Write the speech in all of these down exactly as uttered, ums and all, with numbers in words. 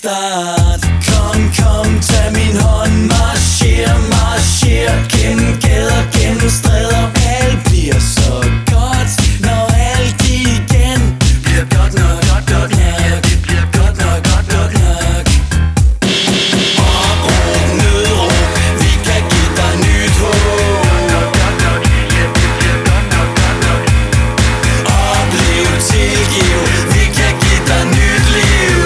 start. Kom, kom, tag min hånd, marcher, marcher gennem gader, gennem stræder. Alt bliver så godt, når alt igen bliver godt nok, godt, godt nok. Det bliver godt nok, godt, godt nok. Opråb, nødråb, vi kan give dig nyt håb. Oplev, tilgiv, vi kan give dig nyt liv.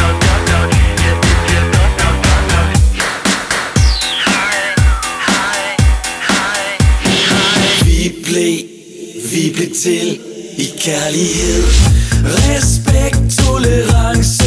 Vi blev, vi blev til i kærlighed, respekt, tolerance